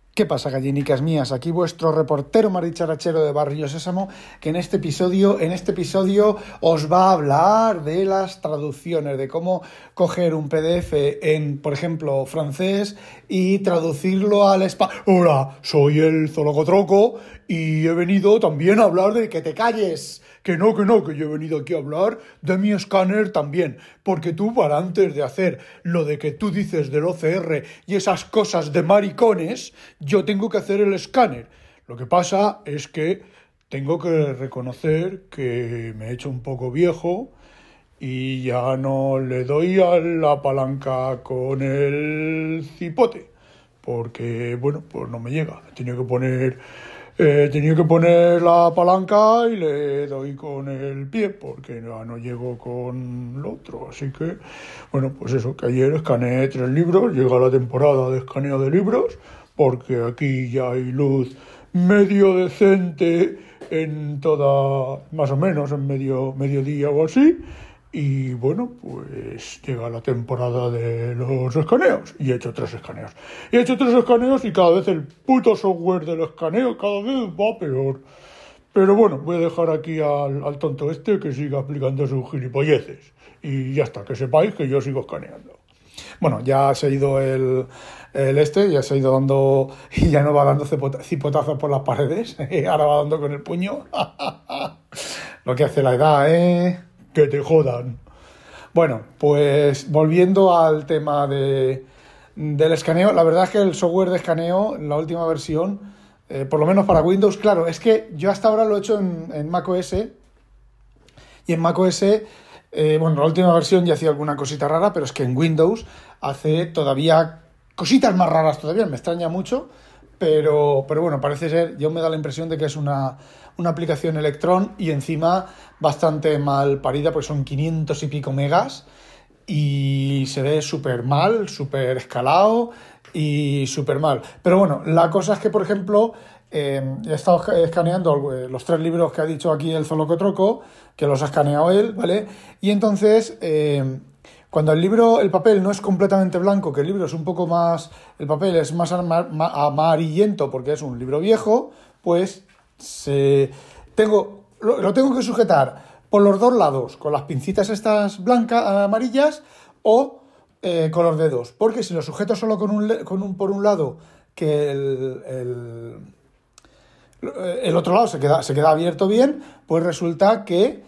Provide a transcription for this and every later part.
¿Qué pasa, gallinicas mías? Aquí vuestro reportero maricharachero de Barrio Sésamo, que en este episodio os va a hablar de las traducciones, de cómo coger un PDF en, por ejemplo, francés y traducirlo al español. Hola, soy el Zolocotroco y he venido también a hablar de que te calles. Que no, que yo he venido aquí a hablar de mi escáner también. Porque tú, para antes de hacer lo de que tú dices del OCR y esas cosas de maricones, yo tengo que hacer el escáner. Lo que pasa es que tengo que reconocer que me he hecho un poco viejo y ya no le doy a la palanca con el cipote. Porque, bueno, pues no me llega. Tenía que poner la palanca y le doy con el pie porque no llego con lo otro. Así que, bueno, pues eso, que ayer escaneé 3 libros, llega la temporada de escaneo de libros, porque aquí ya hay luz medio decente en toda, más o menos en mediodía o así. Y bueno, pues llega la temporada de los escaneos. Y he hecho 3 escaneos. Y cada vez el puto software del escaneo cada vez va peor. Pero bueno, voy a dejar aquí al tonto este que siga aplicando sus gilipolleces. Y ya está, que sepáis que yo sigo escaneando. Bueno, ya se ha ido ya se ha ido dando, y ya no va dando cipotazos por las paredes. Ahora va dando con el puño. Lo que hace la edad, que te jodan. Bueno, pues volviendo al tema del escaneo, la verdad es que el software de escaneo, la última versión, por lo menos para Windows, claro, es que yo hasta ahora lo he hecho en macOS, y en macOS, bueno, la última versión ya hacía alguna cosita rara, pero es que en Windows hace todavía cositas más raras todavía, me extraña mucho, pero bueno, parece ser, yo me da la impresión de que es una aplicación Electron y encima bastante mal parida, porque son 500 y pico megas y se ve súper mal, súper escalado y súper mal. Pero bueno, la cosa es que, por ejemplo, he estado escaneando los 3 libros que ha dicho aquí el Zolocotroco, que los ha escaneado él, ¿vale? Y entonces, cuando el papel no es completamente blanco, que el libro es un poco más, el papel es más amarillento porque es un libro viejo, pues lo tengo que sujetar por los 2 lados con las pincitas estas blancas, amarillas, o con los dedos, porque si lo sujeto solo por un lado, que el otro lado se queda abierto bien, pues resulta que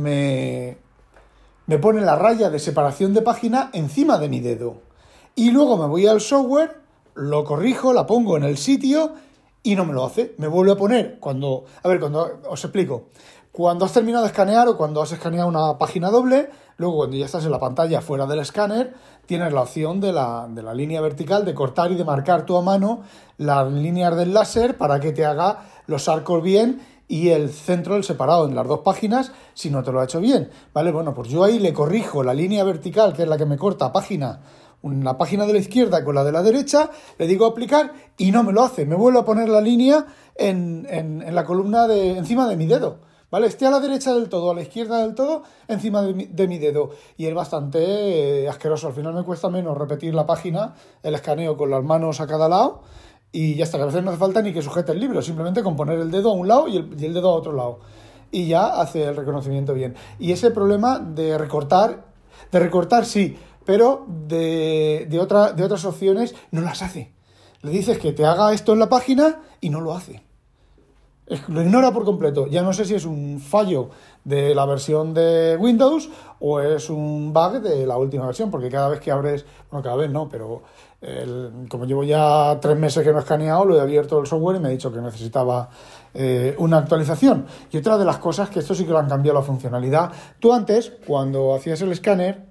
me pone la raya de separación de página encima de mi dedo. Y luego me voy al software, lo corrijo, la pongo en el sitio y no me lo hace. Me vuelve a poner cuando os explico. Cuando has terminado de escanear o cuando has escaneado una página doble, luego cuando ya estás en la pantalla fuera del escáner, tienes la opción de la línea vertical, de cortar y de marcar tú a mano las líneas del láser para que te haga los arcos bien y el centro, el separado en las 2 páginas, si no te lo ha hecho bien, ¿vale? Bueno, pues yo ahí le corrijo la línea vertical, que es la que me corta una página de la izquierda con la de la derecha, le digo aplicar y no me lo hace, me vuelve a poner la línea en la columna encima de mi dedo, ¿vale? Esté a la derecha del todo, a la izquierda del todo, encima de mi dedo. Y es bastante asqueroso. Al final me cuesta menos repetir la página, el escaneo con las manos a cada lado, y ya está, que a veces no hace falta ni que sujete el libro, simplemente con poner el dedo a un lado y el dedo a otro lado. Y ya hace el reconocimiento bien. Y ese problema de recortar sí, pero de otras opciones no las hace. Le dices que te haga esto en la página y no lo hace. Lo ignora por completo. Ya no sé si es un fallo de la versión de Windows o es un bug de la última versión, porque cada vez que abres, bueno, cada vez no, pero como llevo ya 3 meses que no he escaneado, lo he abierto el software y me ha dicho que necesitaba una actualización. Y otra de las cosas, que esto sí que lo han cambiado la funcionalidad, tú antes, cuando hacías el escáner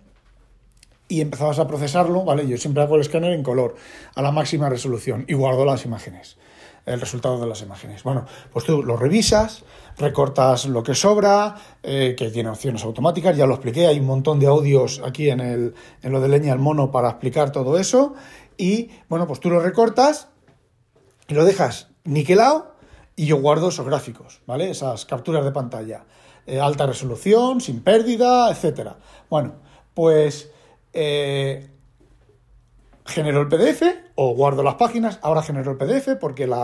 y empezabas a procesarlo, ¿vale? Yo siempre hago el escáner en color, a la máxima resolución, y guardo las imágenes, el resultado de las imágenes. Bueno, pues tú lo revisas, recortas lo que sobra, que tiene opciones automáticas, ya lo expliqué, hay un montón de audios aquí en lo de Leña al Mono para explicar todo eso, y bueno, pues tú lo recortas y lo dejas niquelado y yo guardo esos gráficos, ¿vale? Esas capturas de pantalla, alta resolución, sin pérdida, etcétera. Bueno, pues genero el PDF o guardo las páginas. Ahora genero el PDF porque el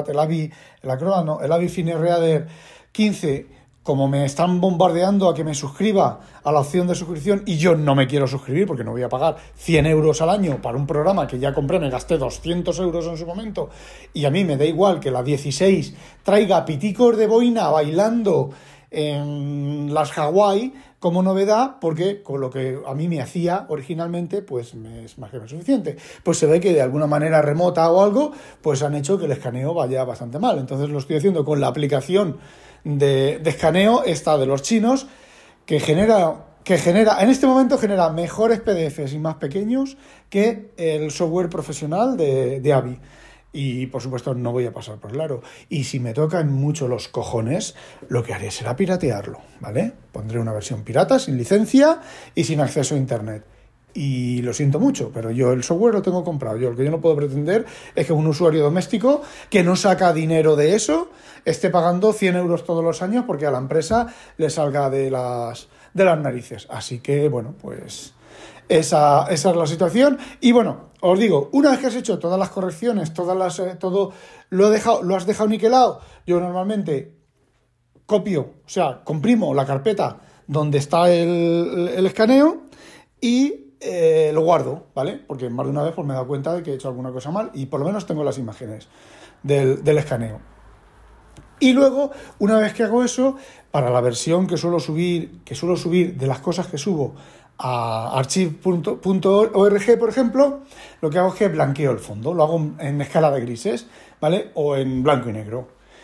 Avi FineReader 15, como me están bombardeando a que me suscriba a la opción de suscripción y yo no me quiero suscribir porque no voy a pagar 100 euros al año para un programa que ya compré, me gasté 200 euros en su momento y a mí me da igual que la 16 traiga piticos de boina bailando en las Hawái como novedad, porque con lo que a mí me hacía originalmente, pues me es más que suficiente. Pues se ve que de alguna manera remota o algo, pues han hecho que el escaneo vaya bastante mal. Entonces lo estoy haciendo con la aplicación de escaneo esta de los chinos, que genera, en este momento genera mejores PDFs y más pequeños que el software profesional de Avi. Y por supuesto no voy a pasar por el aro. Y si me tocan mucho los cojones, lo que haré será piratearlo, ¿vale? Pondré una versión pirata, sin licencia y sin acceso a internet. Y lo siento mucho, pero yo el software lo tengo comprado. Lo que yo no puedo pretender es que un usuario doméstico que no saca dinero de eso esté pagando 100 euros todos los años porque a la empresa le salga de las narices. Así que, bueno, pues esa es la situación. Y bueno, os digo, una vez que has hecho todas las correcciones, todo lo has dejado niquelado, yo normalmente comprimo la carpeta donde está el escaneo y lo guardo, ¿vale? Porque más de una vez pues me he dado cuenta de que he hecho alguna cosa mal y por lo menos tengo las imágenes del escaneo. Y luego, una vez que hago eso, para la versión que suelo subir de las cosas que subo a archive.org, por ejemplo, lo que hago es que blanqueo el fondo, lo hago en escala de grises, ¿vale? O en blanco y negro.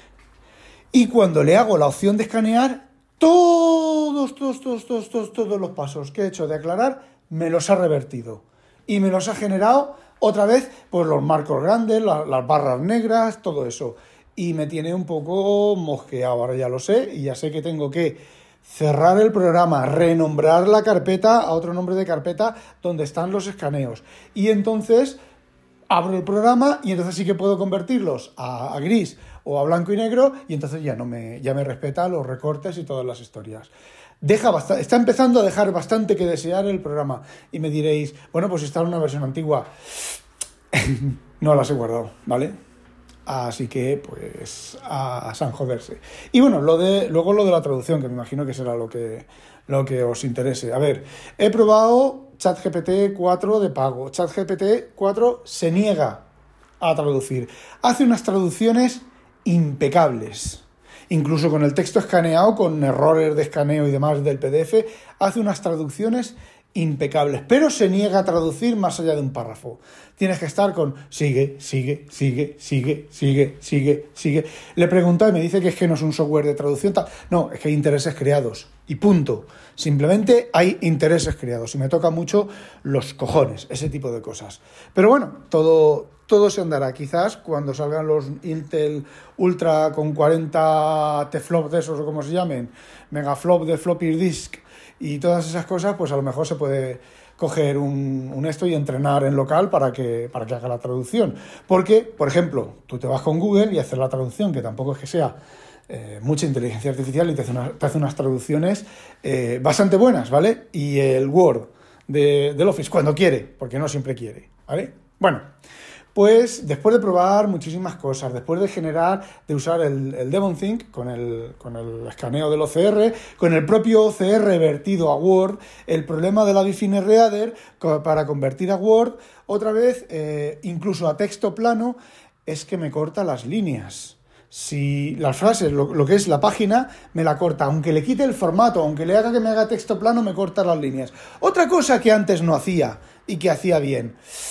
Y cuando le hago la opción de escanear, todos los pasos que he hecho de aclarar me los ha revertido. Y me los ha generado otra vez, pues los marcos grandes, las barras negras, todo eso. Y me tiene un poco mosqueado, ahora ya lo sé, y ya sé que tengo que cerrar el programa, renombrar la carpeta a otro nombre de carpeta donde están los escaneos. Y entonces abro el programa y entonces sí que puedo convertirlos a gris o a blanco y negro y entonces ya me respeta los recortes y todas las historias. Está empezando a dejar bastante que desear el programa. Y me diréis, bueno, pues está en una versión antigua. No las he guardado, ¿vale? Así que, pues, a San joderse. Y bueno, luego lo de la traducción, que me imagino que será lo que os interese. A ver, he probado ChatGPT 4 de pago. ChatGPT 4 se niega a traducir. Hace unas traducciones impecables. Incluso con el texto escaneado, con errores de escaneo y demás del PDF, hace unas traducciones impecables, pero se niega a traducir más allá de un párrafo. Tienes que estar con sigue. Le pregunto y me dice que es que no es un software de traducción. No, es que hay intereses creados y punto. Simplemente hay intereses creados y me toca mucho los cojones, ese tipo de cosas. Pero bueno, todo se andará. Quizás cuando salgan los Intel Ultra con 40 Teflop de esos o como se llamen, megaflop de floppy disk y todas esas cosas, pues a lo mejor se puede coger un esto y entrenar en local para que haga la traducción. Porque, por ejemplo, tú te vas con Google y haces la traducción, que tampoco es que sea mucha inteligencia artificial, y te hace unas traducciones bastante buenas, ¿vale? Y el Word del Office, cuando quiere, porque no siempre quiere, ¿vale? Bueno, pues después de probar muchísimas cosas, después de usar el DevonThink con el escaneo del OCR, con el propio OCR vertido a Word, el problema del Avi FineReader para convertir a Word, otra vez, incluso a texto plano, es que me corta las líneas. Si las frases, lo que es la página, me la corta. Aunque le quite el formato, aunque le haga que me haga texto plano, me corta las líneas. Otra cosa que antes no hacía y que hacía bien.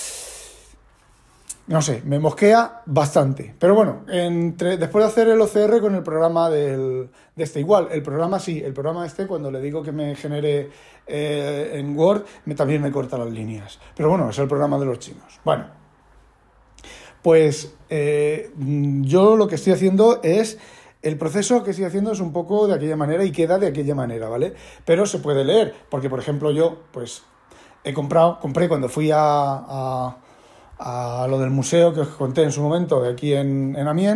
No sé, me mosquea bastante. Pero bueno, después de hacer el OCR con el programa de este, igual, el programa este, cuando le digo que me genere en Word, también me corta las líneas. Pero bueno, es el programa de los chinos. Bueno, pues yo lo que estoy haciendo es... El proceso que estoy haciendo es un poco de aquella manera y queda de aquella manera, ¿vale? Pero se puede leer, porque por ejemplo yo, pues, compré cuando fui a lo del museo que os conté en su momento de aquí en Amiens,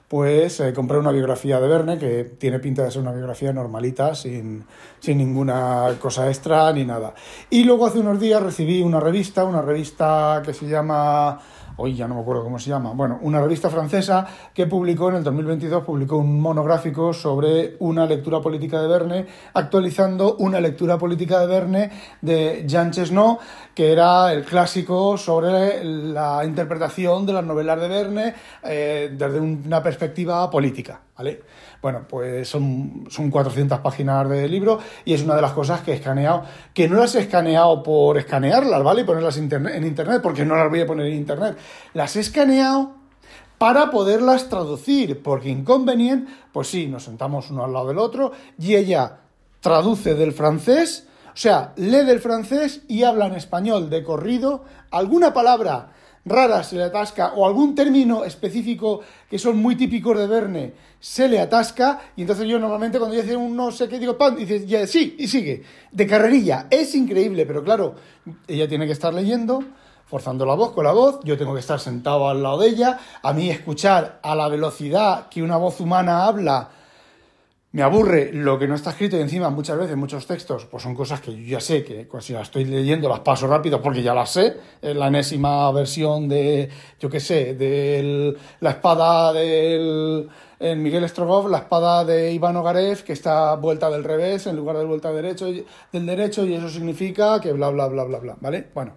pues compré una biografía de Verne, que tiene pinta de ser una biografía normalita, sin ninguna cosa extra ni nada. Y luego hace unos días recibí una revista que se llama... Hoy ya no me acuerdo cómo se llama. Bueno, una revista francesa que publicó en el 2022, publicó un monográfico sobre una lectura política de Verne, actualizando una lectura política de Verne de Jean Chesneau, que era el clásico sobre la interpretación de las novelas de Verne desde una perspectiva política, ¿vale? Bueno, pues son 400 páginas de libro y es una de las cosas que he escaneado, que no las he escaneado por escanearlas, ¿vale? Y ponerlas en internet, porque no las voy a poner en internet. Las he escaneado para poderlas traducir, porque inconveniente, pues sí, nos sentamos uno al lado del otro y ella traduce del francés, o sea, lee del francés y habla en español de corrido, alguna palabra rara se le atasca o algún término específico que son muy típicos de Verne se le atasca y entonces yo normalmente cuando yo dice un no sé qué digo ¡pam! Y dices ya, sí, y sigue, de carrerilla, es increíble, pero claro, ella tiene que estar leyendo, forzando la voz con la voz, yo tengo que estar sentado al lado de ella, a mí escuchar a la velocidad que una voz humana habla me aburre lo que no está escrito y encima muchas veces muchos textos pues son cosas que yo ya sé, que si las estoy leyendo las paso rápido porque ya las sé, es la enésima versión de, yo qué sé, de la espada del Miguel Strogoff, la espada de Iván Ogarev que está vuelta del revés en lugar de vuelta del derecho y eso significa que bla bla bla bla bla, ¿vale? Bueno,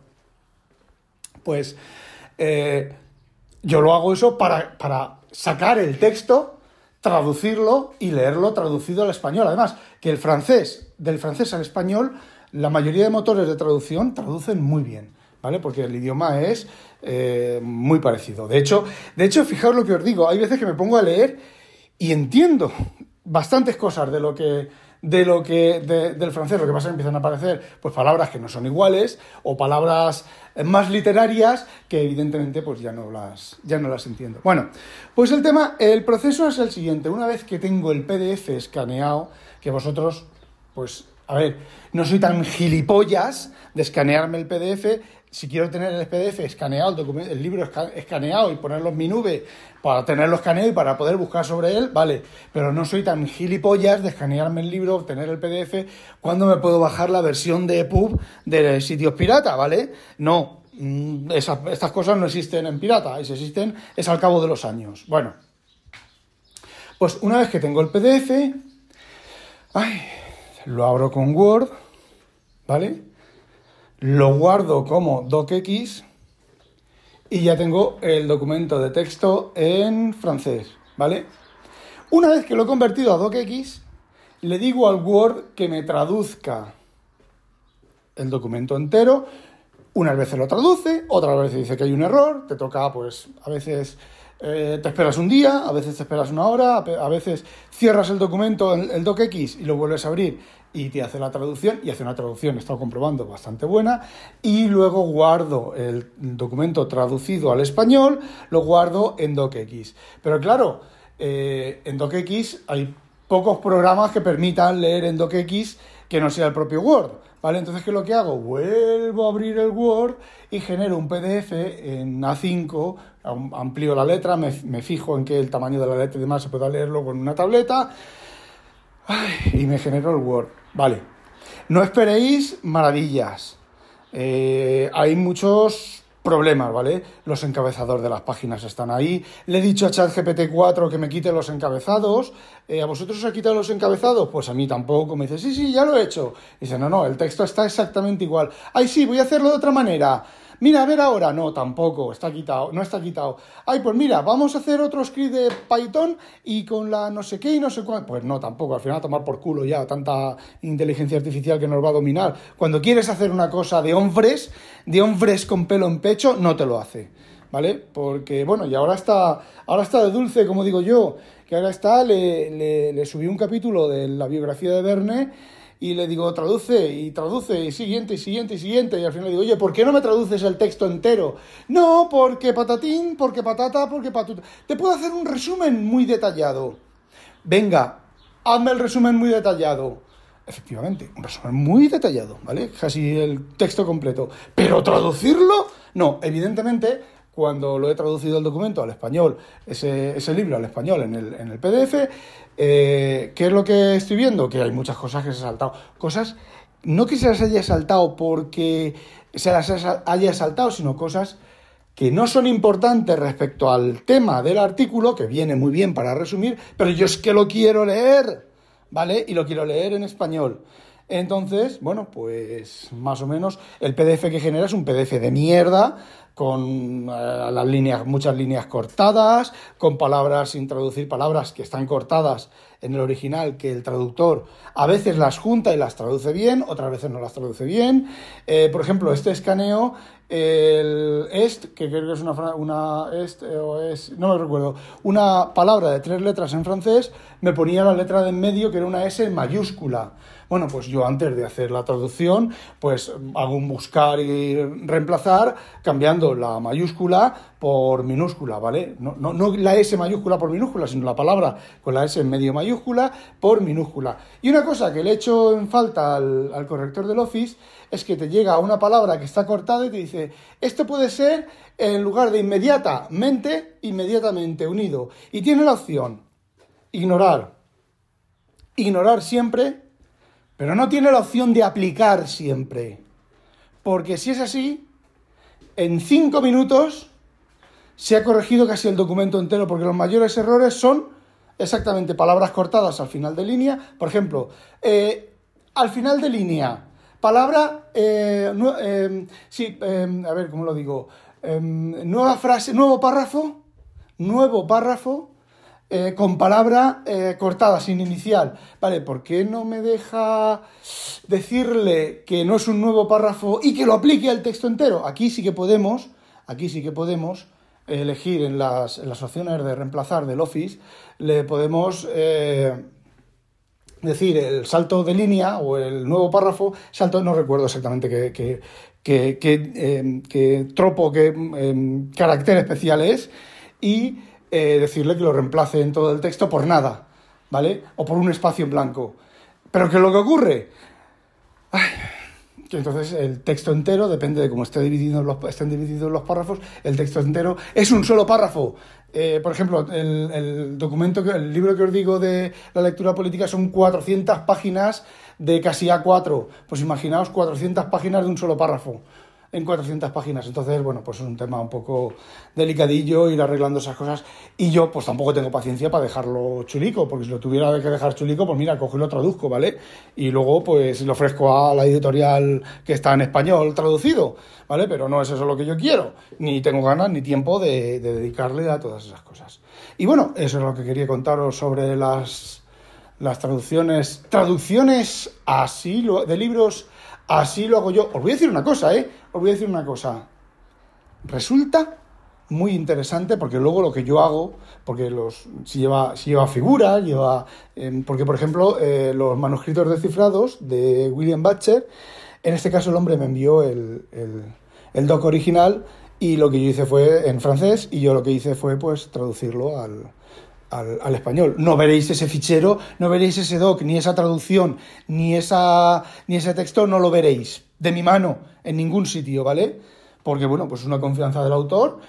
pues yo lo hago eso para sacar el texto, traducirlo y leerlo traducido al español. Además, que del francés al español, la mayoría de motores de traducción traducen muy bien, ¿vale? Porque el idioma es muy parecido. De hecho, fijaos lo que os digo, hay veces que me pongo a leer y entiendo bastantes cosas del francés. Lo que pasa es que empiezan a aparecer pues palabras que no son iguales o palabras más literarias que evidentemente pues ya no las entiendo. Bueno, pues el proceso es el siguiente. Una vez que tengo el PDF escaneado, que vosotros, pues, a ver, no soy tan gilipollas de escanearme el PDF. Si quiero tener el PDF escaneado, el libro escaneado y ponerlo en mi nube para tenerlo escaneado y para poder buscar sobre él, vale, pero no soy tan gilipollas de escanearme el libro, obtener el PDF, cuando me puedo bajar la versión de EPUB de sitios pirata, ¿vale? No, estas cosas no existen en pirata, y si existen es al cabo de los años. Bueno, pues una vez que tengo el PDF, lo abro con Word, ¿vale? Lo guardo como docx y ya tengo el documento de texto en francés, ¿vale? Una vez que lo he convertido a docx, le digo al Word que me traduzca el documento entero. Unas veces lo traduce, otras veces dice que hay un error, te toca, pues, a veces te esperas un día, a veces te esperas una hora, a veces cierras el documento, el docx, y lo vuelves a abrir y te hace la traducción, y hace una traducción, he estado comprobando, bastante buena, y luego guardo el documento traducido al español, lo guardo en docx. Pero claro, en docx hay pocos programas que permitan leer en docx que no sea el propio Word, ¿vale? Entonces, ¿qué es lo que hago? Vuelvo a abrir el Word y genero un PDF en A5, amplío la letra, me fijo en que el tamaño de la letra y demás se pueda leerlo con una tableta, y me genero el Word. Vale, no esperéis maravillas, hay muchos problemas, ¿vale? Los encabezadores de las páginas están ahí. Le he dicho a ChatGPT 4 que me quite los encabezados. ¿A vosotros os ha quitado los encabezados? Pues a mí tampoco. Me dice, sí, ya lo he hecho. Dice, no, el texto está exactamente igual. Ay, sí, voy a hacerlo de otra manera. Mira, a ver ahora. No, tampoco, está quitado, no está quitado. Ay, pues mira, vamos a hacer otro script de Python y con la no sé qué y no sé cuál. Pues no, tampoco, al final a tomar por culo ya tanta inteligencia artificial que nos va a dominar. Cuando quieres hacer una cosa de hombres con pelo en pecho, no te lo hace, ¿vale? Porque, bueno, y ahora está de dulce, como digo yo, que ahora está, le subí un capítulo de la biografía de Verne y le digo, traduce, y siguiente, y al final le digo, oye, ¿por qué no me traduces el texto entero? No, porque patatín, porque patata, porque patuta. Te puedo hacer un resumen muy detallado. Venga, hazme el resumen muy detallado. Efectivamente, un resumen muy detallado, ¿vale? Casi el texto completo. ¿Pero traducirlo? No, evidentemente, cuando lo he traducido el documento al español, ese libro al español en el PDF, ¿qué es lo que estoy viendo? Que hay muchas cosas que se han saltado. Cosas, no que se las haya saltado porque se las haya saltado, sino cosas que no son importantes respecto al tema del artículo, que viene muy bien para resumir, pero yo es que lo quiero leer, ¿vale? Y lo quiero leer en español. Entonces, bueno, pues más o menos el PDF que genera es un PDF de mierda, con muchas líneas cortadas, con palabras sin traducir, palabras que están cortadas en el original, que el traductor a veces las junta y las traduce bien, otras veces no las traduce bien. Por ejemplo, este escaneo, el est, que creo que es no me recuerdo, una palabra de 3 letras en francés, me ponía la letra de en medio, que era una S en mayúscula. Bueno, pues yo antes de hacer la traducción, pues hago un buscar y reemplazar, cambiando la mayúscula por minúscula, ¿vale? No la S mayúscula por minúscula, sino la palabra con la S en medio mayúscula por minúscula. Y una cosa que le he hecho en falta al corrector del Office es que te llega una palabra que está cortada y te dice, esto puede ser en lugar de inmediatamente, inmediatamente unido. Y tiene la opción ignorar siempre, pero no tiene la opción de aplicar siempre. Porque si es así, en 5 minutos se ha corregido casi el documento entero, porque los mayores errores son exactamente palabras cortadas al final de línea. Por ejemplo, al final de línea, palabra, a ver, ¿cómo lo digo? Nueva frase, nuevo párrafo, con palabra cortada, sin inicial. Vale, ¿por qué no me deja decirle que no es un nuevo párrafo y que lo aplique al texto entero? Aquí sí que podemos elegir en las opciones de reemplazar del Office, le podemos decir el salto de línea o el nuevo párrafo, salto, no recuerdo exactamente qué tropo, qué carácter especial es, y decirle que lo reemplace en todo el texto por nada, ¿vale? O por un espacio en blanco. Pero ¿qué es lo que ocurre? Que entonces el texto entero, depende de cómo estén divididos los párrafos, el texto entero es un solo párrafo. Por ejemplo, el libro que os digo de la lectura política son 400 páginas de casi A4. Pues imaginaos 400 páginas de un solo párrafo. En 400 páginas. Entonces, bueno, pues es un tema un poco delicadillo ir arreglando esas cosas, y yo pues tampoco tengo paciencia para dejarlo chulico, porque si lo tuviera que dejar chulico, pues mira, cojo y lo traduzco, ¿vale? Y luego pues lo ofrezco a la editorial que está en español traducido, ¿vale? Pero no es eso lo que yo quiero, ni tengo ganas ni tiempo de dedicarle a todas esas cosas. Y bueno, eso es lo que quería contaros sobre las traducciones así, de libros. Así lo hago yo. Os voy a decir una cosa, Resulta muy interesante, porque luego lo que yo hago, porque si lleva figuras, porque por ejemplo los manuscritos descifrados de William Butcher, en este caso el hombre me envió el doc original, y lo que yo hice fue en francés, y yo lo que hice fue pues traducirlo al español. No veréis ese fichero, no veréis ese doc, ni esa traducción, ni ese texto, no lo veréis de mi mano en ningún sitio, ¿vale? Porque, bueno, pues es una confianza del autor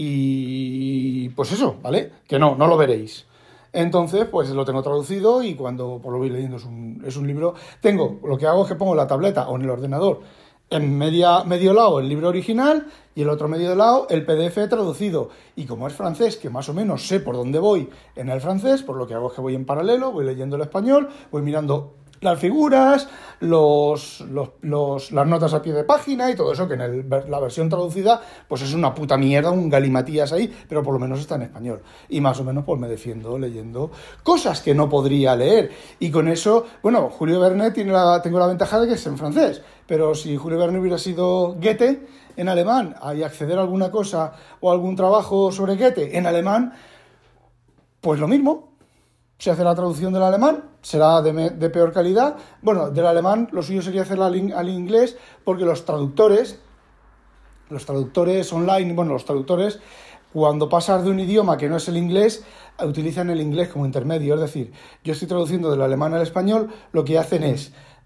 y pues eso, ¿vale? Que no lo veréis. Entonces, pues lo tengo traducido, y cuando pues, lo voy leyendo es un libro. Lo que hago es que pongo en la tableta o en el ordenador, en medio lado el libro original y el otro medio lado el PDF traducido. Y como es francés, que más o menos sé por dónde voy en el francés, pues lo que hago es que voy en paralelo, voy leyendo el español, voy mirando las figuras, las notas a pie de página y todo eso, que en la versión traducida pues es una puta mierda, un galimatías ahí, pero por lo menos está en español. Y más o menos pues me defiendo leyendo cosas que no podría leer. Y con eso, bueno, Julio Verne tengo la ventaja de que es en francés, pero si Julio Verne hubiera sido Goethe en alemán, y acceder a alguna cosa o algún trabajo sobre Goethe en alemán, pues lo mismo. Se hace la traducción del alemán, será de peor calidad. Bueno, del alemán lo suyo sería hacerla al inglés, porque los traductores online, cuando pasas de un idioma que no es el inglés, utilizan el inglés como intermedio. Es decir, yo estoy traduciendo del alemán al español, lo que hacen es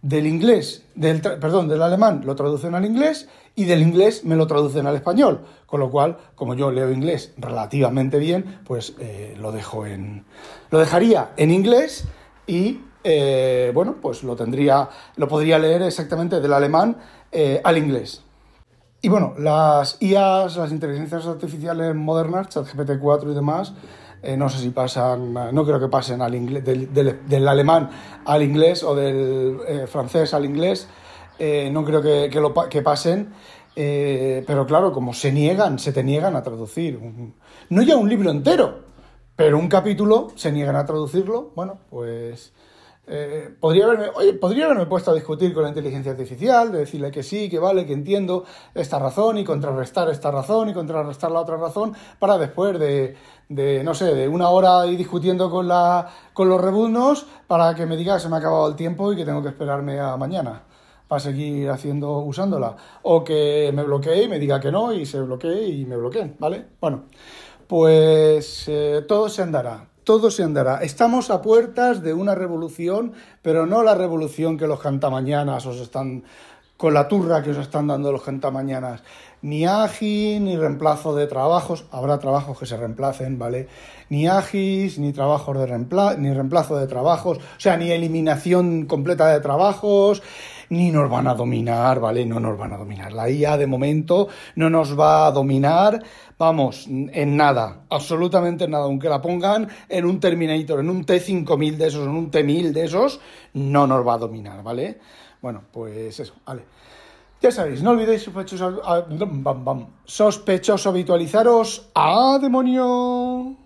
del inglés, del alemán lo traducen al inglés y del inglés me lo traducen al español. Con lo cual, como yo leo inglés relativamente bien, pues lo dejaría en inglés y bueno, pues lo podría leer exactamente del alemán al inglés. Y bueno, las IAs, las inteligencias artificiales modernas, ChatGPT-4 y demás, no sé si pasan, no creo que pasen al inglés, del alemán al inglés o del francés al inglés, no creo que pasen, pero claro, como se te niegan a traducir, no ya un libro entero, pero un capítulo se niegan a traducirlo, bueno, pues podría haberme puesto a discutir con la inteligencia artificial, de decirle que sí, que vale, que entiendo esta razón y contrarrestar esta razón y contrarrestar la otra razón, para después no sé, de una hora ahí discutiendo con los rebuznos, para que me diga que se me ha acabado el tiempo y que tengo que esperarme a mañana para seguir usándola, o que me bloquee y me diga que no y se bloquee y me bloqueen, ¿vale? Bueno, pues todo se andará. Todo se andará. Estamos a puertas de una revolución, pero no la revolución que los cantamañanas os están, con la turra que os están dando los cantamañanas. Ni agis, ni reemplazo de trabajos. Habrá trabajos que se reemplacen, ¿vale? Ni agis, ni trabajos ni reemplazo de trabajos. O sea, ni eliminación completa de trabajos, ni nos van a dominar, ¿vale? No nos van a dominar. La IA de momento no nos va a dominar, vamos, en nada, absolutamente en nada. Aunque la pongan en un Terminator, en un T5000 de esos, en un T1000 de esos, no nos va a dominar, ¿vale? Bueno, pues eso, vale. Ya sabéis, no olvidéis sospechosos habitualizaros. ¡A demonio!